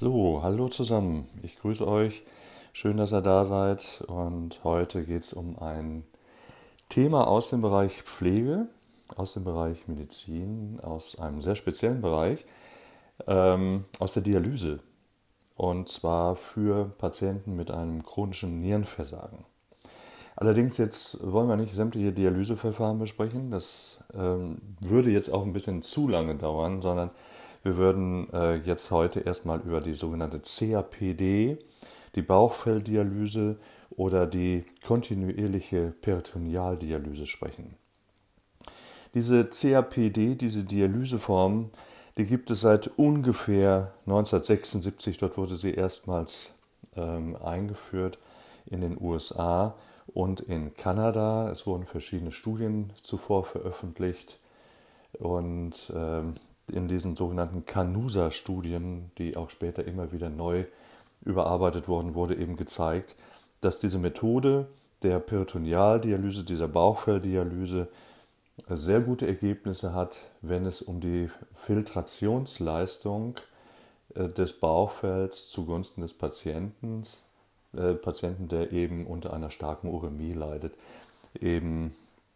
So, hallo zusammen. Ich grüße euch. Schön, dass ihr da seid. Und heute geht es um ein Thema aus dem Bereich Pflege, aus dem Bereich Medizin, aus einem sehr speziellen Bereich, aus der Dialyse. Und zwar für Patienten mit einem chronischen Nierenversagen. Allerdings jetzt wollen wir nicht sämtliche Dialyseverfahren besprechen. Das würde jetzt auch ein bisschen zu lange dauern, sondern wir würden jetzt heute erstmal über die sogenannte CAPD, die Bauchfelldialyse oder die kontinuierliche Peritonealdialyse sprechen. Diese CAPD, diese Dialyseform, die gibt es seit ungefähr 1976. Dort wurde sie erstmals eingeführt in den USA und in Kanada. Es wurden verschiedene Studien zuvor veröffentlicht und in diesen sogenannten Canusa-Studien, die auch später immer wieder neu überarbeitet wurden, wurde eben gezeigt, dass diese Methode der Peritonealdialyse, dieser Bauchfelldialyse, sehr gute Ergebnisse hat, wenn es um die Filtrationsleistung des Bauchfells zugunsten des Patienten, der eben unter einer starken Urämie leidet, eben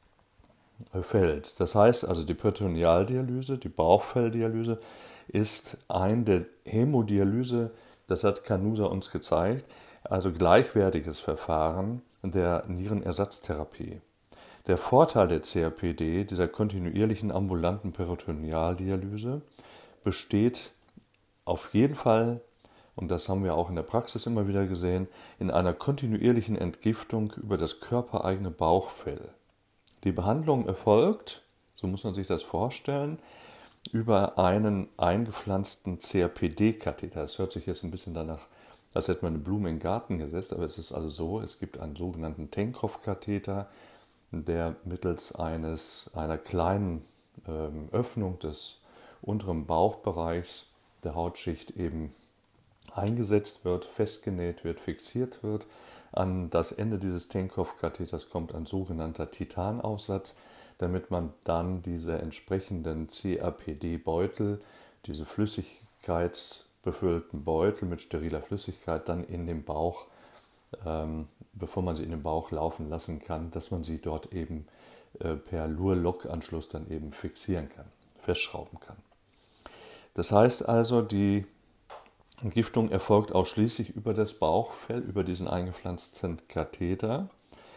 fällt. Das heißt also, die Peritonealdialyse, die Bauchfelldialyse, ist ein der Hämodialyse, das hat Canusa uns gezeigt, also gleichwertiges Verfahren der Nierenersatztherapie. Der Vorteil der CAPD, dieser kontinuierlichen ambulanten Peritonealdialyse, besteht auf jeden Fall, und das haben wir auch in der Praxis immer wieder gesehen, in einer kontinuierlichen Entgiftung über das körpereigene Bauchfell. Die Behandlung erfolgt, so muss man sich das vorstellen, über einen eingepflanzten CAPD-Katheter. Das hört sich jetzt ein bisschen danach, als hätte man eine Blume in den Garten gesetzt, aber es ist also so, es gibt einen sogenannten Tenckoff-Katheter, der mittels einer kleinen Öffnung des unteren Bauchbereichs der Hautschicht eben eingesetzt wird, festgenäht wird, fixiert wird. An das Ende dieses Tenckoff-Katheters kommt ein sogenannter Titanaussatz, damit man dann diese entsprechenden CAPD-Beutel, diese flüssigkeitsbefüllten Beutel mit steriler Flüssigkeit dann in den Bauch, bevor man sie in den Bauch laufen lassen kann, dass man sie dort eben per Lur-Lock-Anschluss dann eben fixieren kann, festschrauben kann. Das heißt also, die Entgiftung erfolgt ausschließlich über das Bauchfell, über diesen eingepflanzten Katheter,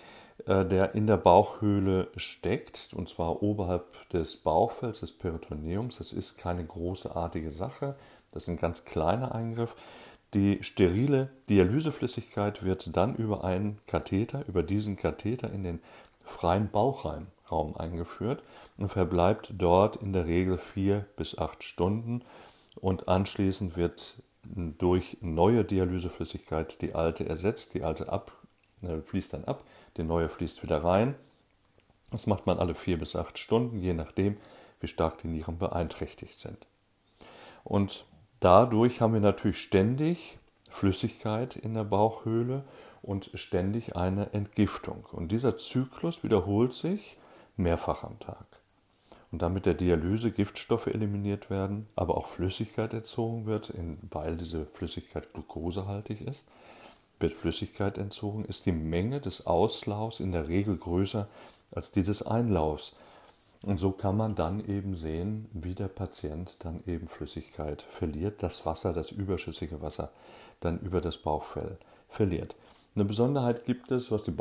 der in der Bauchhöhle steckt, und zwar oberhalb des Bauchfells, des Peritoneums. Das ist keine großartige Sache, das ist ein ganz kleiner Eingriff. Die sterile Dialyseflüssigkeit wird dann über diesen Katheter in den freien Bauchraum eingeführt und verbleibt dort in der Regel 4 bis 8 Stunden und anschließend wird durch neue Dialyseflüssigkeit die alte ersetzt, die alte fließt dann ab, die neue fließt wieder rein. Das macht man alle 4 bis 8 Stunden, je nachdem, wie stark die Nieren beeinträchtigt sind. Und dadurch haben wir natürlich ständig Flüssigkeit in der Bauchhöhle und ständig eine Entgiftung. Und dieser Zyklus wiederholt sich mehrfach am Tag. Und damit der Dialyse Giftstoffe eliminiert werden, aber auch Flüssigkeit entzogen wird, weil diese Flüssigkeit glukosehaltig ist, wird Flüssigkeit entzogen, ist die Menge des Auslaufs in der Regel größer als die des Einlaufs. Und so kann man dann eben sehen, wie der Patient dann eben Flüssigkeit verliert, das Wasser, das überschüssige Wasser, dann über das Bauchfell verliert. Eine Besonderheit gibt es, was die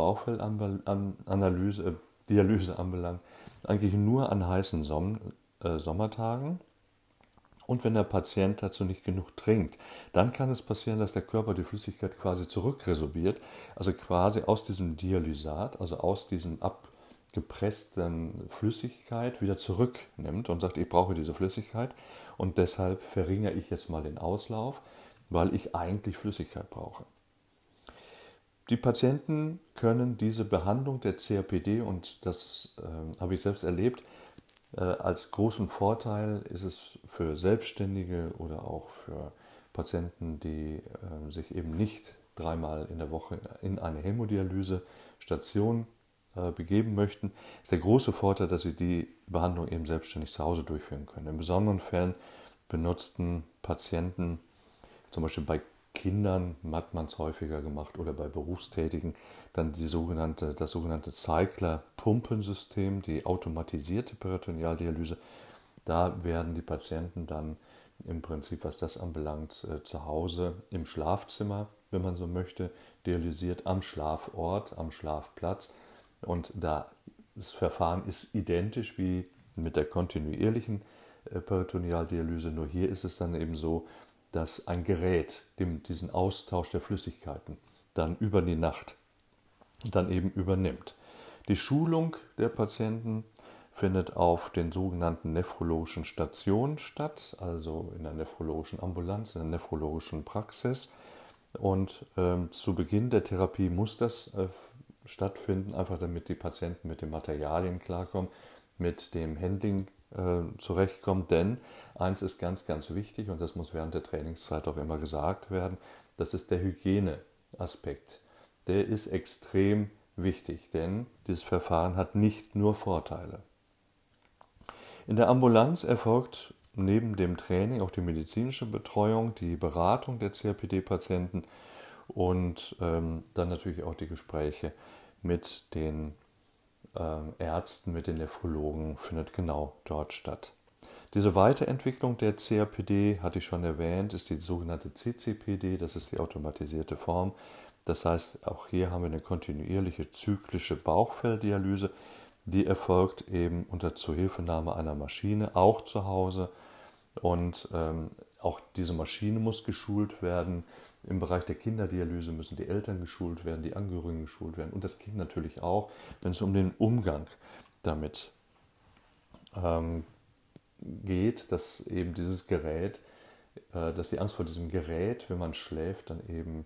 Dialyse anbelangt, eigentlich nur an heißen Sommertagen. Und wenn der Patient dazu nicht genug trinkt, dann kann es passieren, dass der Körper die Flüssigkeit quasi zurückresorbiert, also quasi aus diesem Dialysat, also aus diesem abgepressten Flüssigkeit wieder zurücknimmt und sagt, ich brauche diese Flüssigkeit und deshalb verringere ich jetzt mal den Auslauf, weil ich eigentlich Flüssigkeit brauche. Die Patienten können diese Behandlung der CAPD, und das habe ich selbst erlebt, als großen Vorteil ist es für Selbstständige oder auch für Patienten, die sich eben nicht 3-mal in der Woche in eine Hämodialysestation begeben möchten, ist der große Vorteil, dass sie die Behandlung eben selbstständig zu Hause durchführen können. In besonderen Fällen benutzten Patienten zum Beispiel bei Kindern hat man es häufiger gemacht oder bei Berufstätigen, dann das sogenannte Cycler-Pumpensystem, die automatisierte Peritonealdialyse. Da werden die Patienten dann im Prinzip, was das anbelangt, zu Hause im Schlafzimmer, wenn man so möchte, dialysiert am Schlafort, am Schlafplatz. Und das Verfahren ist identisch wie mit der kontinuierlichen Peritonealdialyse, nur hier ist es dann eben so, dass ein Gerät diesen Austausch der Flüssigkeiten dann über die Nacht dann eben übernimmt. Die Schulung der Patienten findet auf den sogenannten nephrologischen Stationen statt, also in der nephrologischen Ambulanz, in der nephrologischen Praxis. Und zu Beginn der Therapie muss das stattfinden, einfach damit die Patienten mit den Materialien klarkommen, mit dem Handling zurechtkommen. Denn eins ist ganz, ganz wichtig und das muss während der Trainingszeit auch immer gesagt werden, das ist der Hygieneaspekt. Der ist extrem wichtig, denn dieses Verfahren hat nicht nur Vorteile. In der Ambulanz erfolgt neben dem Training auch die medizinische Betreuung, die Beratung der CRPD-Patienten und dann natürlich auch die Gespräche mit den Ärzten, mit den Nephrologen findet genau dort statt. Diese Weiterentwicklung der CRPD, hatte ich schon erwähnt, ist die sogenannte CCPD, das ist die automatisierte Form. Das heißt, auch hier haben wir eine kontinuierliche zyklische Bauchfelldialyse, die erfolgt eben unter Zuhilfenahme einer Maschine, auch zu Hause. Und auch diese Maschine muss geschult werden. Im Bereich der Kinderdialyse müssen die Eltern geschult werden, die Angehörigen geschult werden und das Kind natürlich auch, wenn es um den Umgang damit geht, dass eben dieses Gerät, dass die Angst vor diesem Gerät, wenn man schläft, dann eben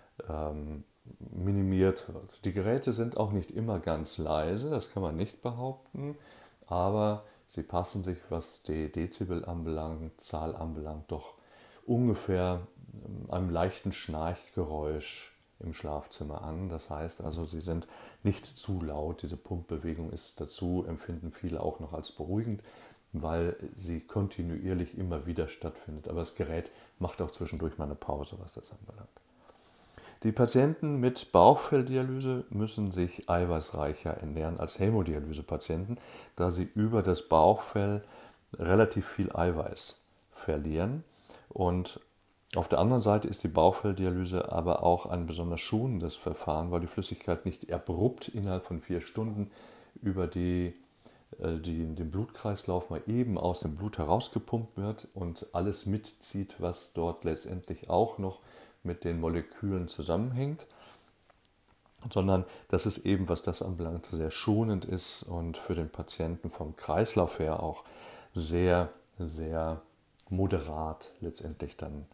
minimiert wird. Die Geräte sind auch nicht immer ganz leise, das kann man nicht behaupten, aber sie passen sich, was die Dezibel anbelangt, Zahl anbelangt, doch ungefähr einem leichten Schnarchgeräusch im Schlafzimmer an. Das heißt also, sie sind nicht zu laut. Diese Pumpbewegung ist dazu, empfinden viele auch noch als beruhigend, weil sie kontinuierlich immer wieder stattfindet. Aber das Gerät macht auch zwischendurch mal eine Pause, was das anbelangt. Die Patienten mit Bauchfelldialyse müssen sich eiweißreicher ernähren als Hämodialysepatienten, da sie über das Bauchfell relativ viel Eiweiß verlieren. Und auf der anderen Seite ist die Bauchfelldialyse aber auch ein besonders schonendes Verfahren, weil die Flüssigkeit nicht abrupt innerhalb von 4 Stunden über den Blutkreislauf mal eben aus dem Blut herausgepumpt wird und alles mitzieht, was dort letztendlich auch noch mit den Molekülen zusammenhängt, sondern dass es eben, was das anbelangt, sehr schonend ist und für den Patienten vom Kreislauf her auch sehr, sehr moderat letztendlich dann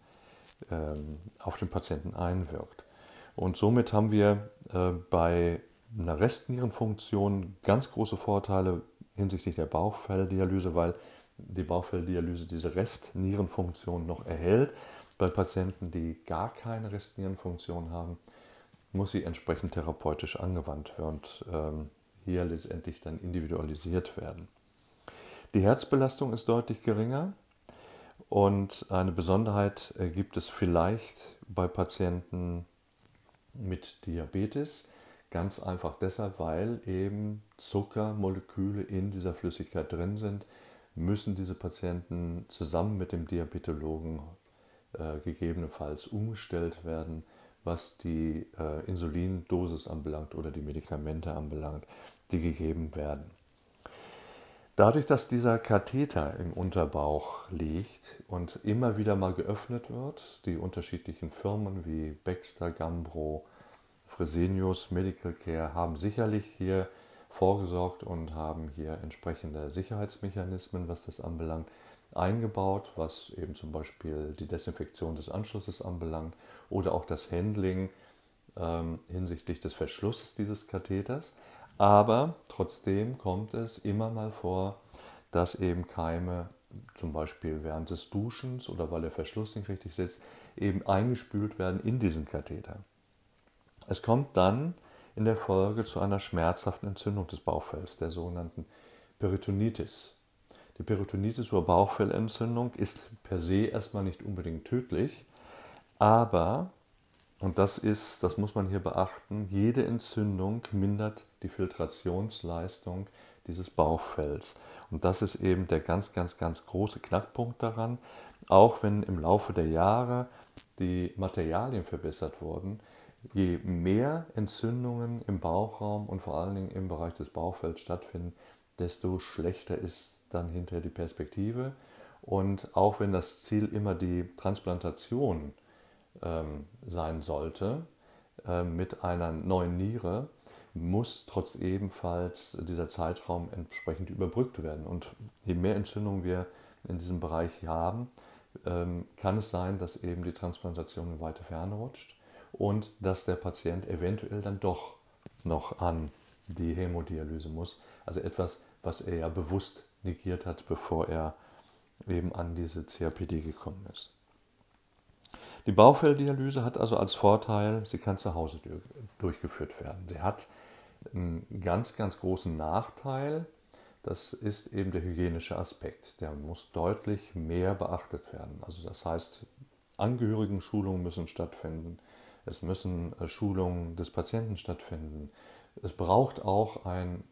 auf den Patienten einwirkt. Und somit haben wir bei einer Restnierenfunktion ganz große Vorteile hinsichtlich der Bauchfelldialyse, weil die Bauchfelldialyse diese Restnierenfunktion noch erhält. Bei Patienten, die gar keine Restnierenfunktion haben, muss sie entsprechend therapeutisch angewandt werden und hier letztendlich dann individualisiert werden. Die Herzbelastung ist deutlich geringer und eine Besonderheit gibt es vielleicht bei Patienten mit Diabetes. Ganz einfach deshalb, weil eben Zuckermoleküle in dieser Flüssigkeit drin sind, müssen diese Patienten zusammen mit dem Diabetologen gegebenenfalls umgestellt werden, was die Insulindosis anbelangt oder die Medikamente anbelangt, die gegeben werden. Dadurch, dass dieser Katheter im Unterbauch liegt und immer wieder mal geöffnet wird, die unterschiedlichen Firmen wie Baxter, Gambro, Fresenius, Medical Care haben sicherlich hier vorgesorgt und haben hier entsprechende Sicherheitsmechanismen, was das anbelangt, eingebaut, was eben zum Beispiel die Desinfektion des Anschlusses anbelangt oder auch das Handling hinsichtlich des Verschlusses dieses Katheters. Aber trotzdem kommt es immer mal vor, dass eben Keime, zum Beispiel während des Duschens oder weil der Verschluss nicht richtig sitzt, eben eingespült werden in diesen Katheter. Es kommt dann in der Folge zu einer schmerzhaften Entzündung des Bauchfells, der sogenannten Peritonitis. Die Peritonitis oder Bauchfellentzündung ist per se erstmal nicht unbedingt tödlich, Aber, und das muss man hier beachten, jede Entzündung mindert die Filtrationsleistung dieses Bauchfells. Und das ist eben der ganz, ganz, ganz große Knackpunkt daran. Auch wenn im Laufe der Jahre die Materialien verbessert wurden, je mehr Entzündungen im Bauchraum und vor allen Dingen im Bereich des Bauchfells stattfinden, desto schlechter ist dann hinterher die Perspektive. Und auch wenn das Ziel immer die Transplantation sein sollte mit einer neuen Niere, muss trotz ebenfalls dieser Zeitraum entsprechend überbrückt werden. Und je mehr Entzündungen wir in diesem Bereich haben, kann es sein, dass eben die Transplantation in weite Ferne rutscht und dass der Patient eventuell dann doch noch an die Hämodialyse muss. Also etwas, was er ja bewusst negiert hat, bevor er eben an diese CAPD gekommen ist. Die Bauchfelldialyse hat also als Vorteil, sie kann zu Hause durchgeführt werden. Sie hat einen ganz, ganz großen Nachteil, das ist eben der hygienische Aspekt. Der muss deutlich mehr beachtet werden. Also das heißt, Angehörigen-Schulungen müssen stattfinden, es müssen Schulungen des Patienten stattfinden. Es braucht auch ein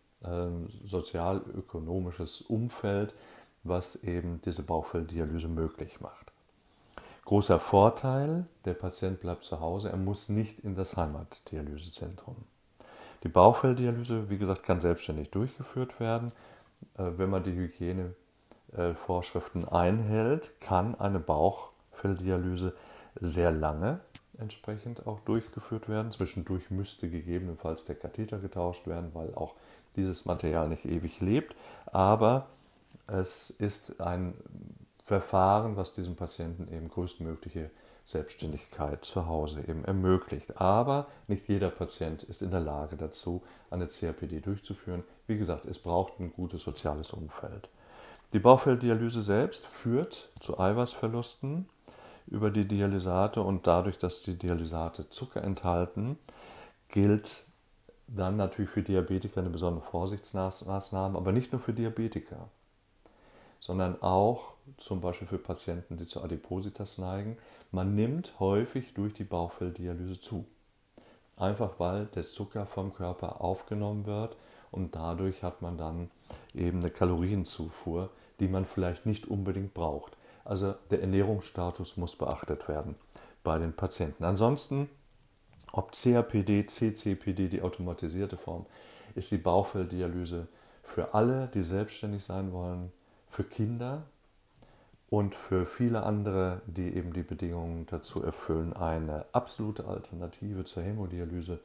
sozial-ökonomisches Umfeld, was eben diese Bauchfelldialyse möglich macht. Großer Vorteil, der Patient bleibt zu Hause, er muss nicht in das Heimatdialysezentrum. Die Bauchfelldialyse, wie gesagt, kann selbstständig durchgeführt werden. Wenn man die Hygienevorschriften einhält, kann eine Bauchfelldialyse sehr lange entsprechend auch durchgeführt werden. Zwischendurch müsste gegebenenfalls der Katheter getauscht werden, weil auch dieses Material nicht ewig lebt. Aber es ist ein Verfahren, was diesem Patienten eben größtmögliche Selbstständigkeit zu Hause eben ermöglicht. Aber nicht jeder Patient ist in der Lage dazu, eine CAPD durchzuführen. Wie gesagt, es braucht ein gutes soziales Umfeld. Die Bauchfelldialyse selbst führt zu Eiweißverlusten über die Dialysate und dadurch, dass die Dialysate Zucker enthalten, gilt dann natürlich für Diabetiker eine besondere Vorsichtsmaßnahme, aber nicht nur für Diabetiker, sondern auch zum Beispiel für Patienten, die zu Adipositas neigen. Man nimmt häufig durch die Bauchfelldialyse zu. Einfach weil der Zucker vom Körper aufgenommen wird und dadurch hat man dann eben eine Kalorienzufuhr, die man vielleicht nicht unbedingt braucht. Also der Ernährungsstatus muss beachtet werden bei den Patienten. Ansonsten, ob CAPD, CCPD, die automatisierte Form, ist die Bauchfelldialyse für alle, die selbstständig sein wollen, für Kinder und für viele andere, die eben die Bedingungen dazu erfüllen, eine absolute Alternative zur Hämodialyse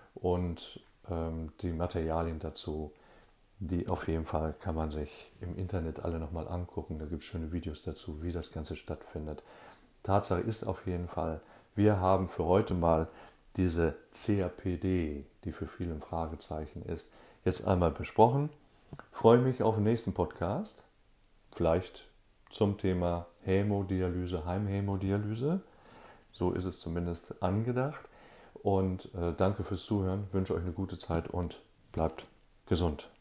und die Materialien dazu, die auf jeden Fall kann man sich im Internet alle nochmal angucken. Da gibt es schöne Videos dazu, wie das Ganze stattfindet. Tatsache ist auf jeden Fall, wir haben für heute mal diese CAPD, die für viele ein Fragezeichen ist, jetzt einmal besprochen. Ich freue mich auf den nächsten Podcast. Vielleicht zum Thema Hämodialyse, Heimhämodialyse. So ist es zumindest angedacht. Und danke fürs Zuhören, wünsche euch eine gute Zeit und bleibt gesund.